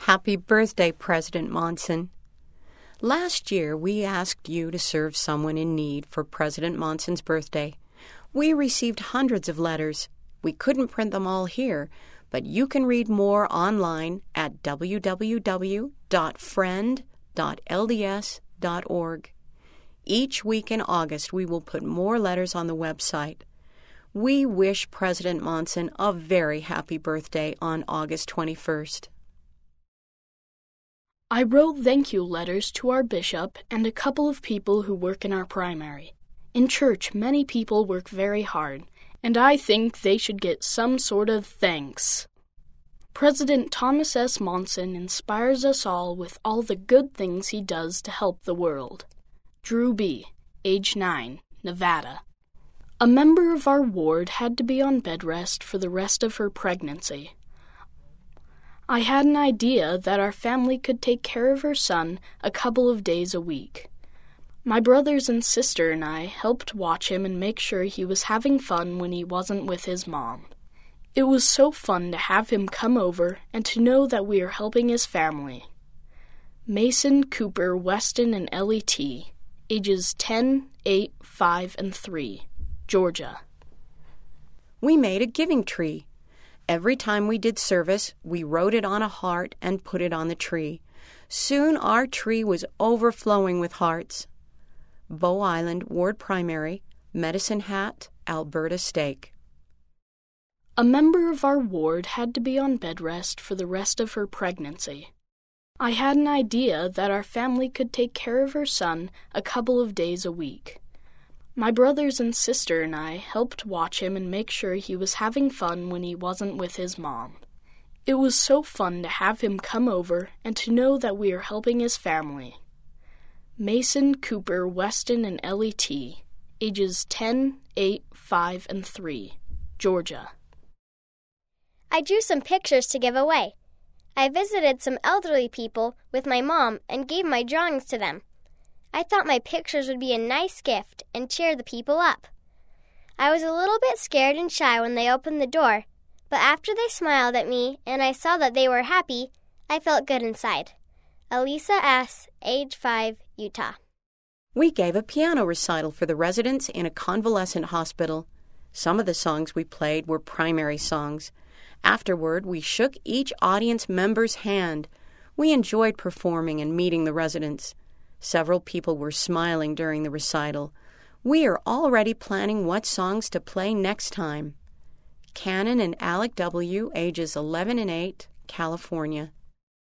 Happy birthday, President Monson. Last year, we asked you to serve someone in need for President Monson's birthday. We received hundreds of letters. We couldn't print them all here, but you can read more online at www.friend.lds.org. Each week in August, we will put more letters on the website. We wish President Monson a very happy birthday on August 21st. I wrote thank you letters to our bishop and a couple of people who work in our primary. In church, many people work very hard, and I think they should get some sort of thanks. President Thomas S. Monson inspires us all with all the good things he does to help the world. Drew B., age 9, Nevada. A member of our ward had to be on bed rest for the rest of her pregnancy. I had an idea that our family could take care of her son a couple of days a week. My brothers and sister and I helped watch him and make sure he was having fun when he wasn't with his mom. It was so fun to have him come over and to know that we are helping his family. Mason, Cooper, Weston, and Ellie T., ages 10, 8, 5, and 3, Georgia. We made a giving tree. Every time we did service, we wrote it on a heart and put it on the tree. Soon our tree was overflowing with hearts. Bow Island Ward Primary, Medicine Hat, Alberta Stake. A member of our ward had to be on bed rest for the rest of her pregnancy. I had an idea that our family could take care of her son a couple of days a week. My brothers and sister and I helped watch him and make sure he was having fun when he wasn't with his mom. It was so fun to have him come over and to know that we are helping his family. Mason, Cooper, Weston, and Ellie T., ages 10, 8, 5, and 3, Georgia. I drew some pictures to give away. I visited some elderly people with my mom and gave my drawings to them. I thought my pictures would be a nice gift and cheer the people up. I was a little bit scared and shy when they opened the door, but after they smiled at me and I saw that they were happy, I felt good inside. Elisa S., age 5, Utah. We gave a piano recital for the residents in a convalescent hospital. Some of the songs we played were primary songs. Afterward, we shook each audience member's hand. We enjoyed performing and meeting the residents. Several people were smiling during the recital. We are already planning what songs to play next time. Cannon and Alec W., ages 11 and 8, California.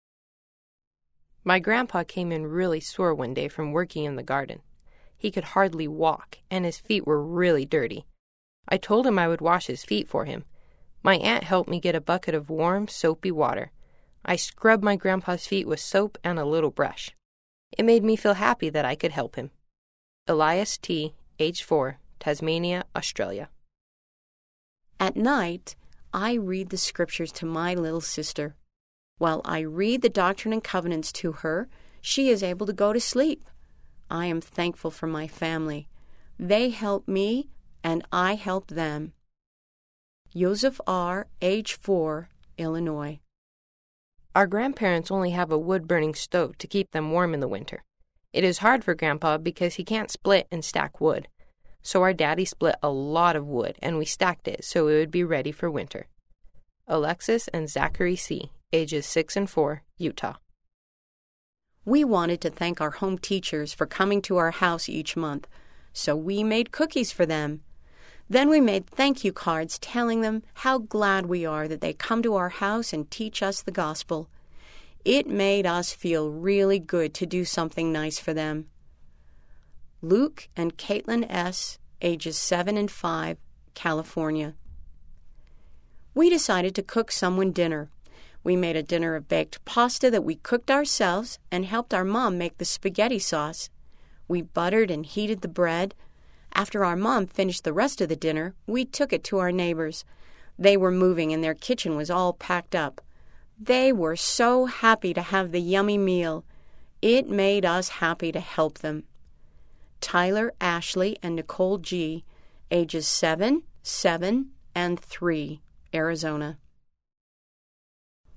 My grandpa came in really sore one day from working in the garden. He could hardly walk, and his feet were really dirty. I told him I would wash his feet for him. My aunt helped me get a bucket of warm, soapy water. I scrubbed my grandpa's feet with soap and a little brush. It made me feel happy that I could help him. Elias T., age 4, Tasmania, Australia. At night, I read the scriptures to my little sister. While I read the Doctrine and Covenants to her, she is able to go to sleep. I am thankful for my family. They help me, and I help them. Joseph R., age 4, Illinois. Our grandparents only have a wood-burning stove to keep them warm in the winter. It is hard for Grandpa because he can't split and stack wood. So our daddy split a lot of wood, and we stacked it so it would be ready for winter. Alexis and Zachary C., ages 6 and 4, Utah. We wanted to thank our home teachers for coming to our house each month, so we made cookies for them. Then we made thank you cards telling them how glad we are that they come to our house and teach us the gospel. It made us feel really good to do something nice for them. Luke and Caitlin S., ages 7 and 5, California. We decided to cook someone dinner. We made a dinner of baked pasta that we cooked ourselves and helped our mom make the spaghetti sauce. We buttered and heated the bread. After our mom finished the rest of the dinner, we took it to our neighbors. They were moving and their kitchen was all packed up. They were so happy to have the yummy meal. It made us happy to help them. Tyler, Ashley, and Nicole G., ages 7, 7, and 3, Arizona.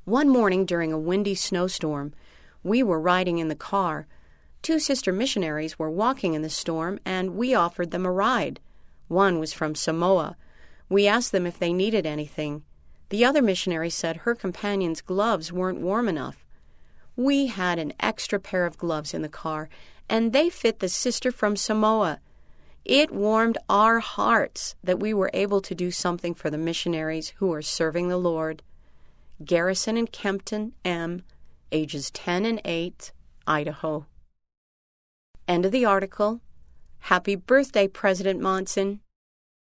One morning during a windy snowstorm, we were riding in the car. 2 sister missionaries were walking in the storm, and we offered them a ride. One was from Samoa. We asked them if they needed anything. The other missionary said her companion's gloves weren't warm enough. We had an extra pair of gloves in the car, and they fit the sister from Samoa. It warmed our hearts that we were able to do something for the missionaries who are serving the Lord. Garrison and Kempton, M., ages 10 and 8, Idaho. End of the article. Happy birthday, President Monson.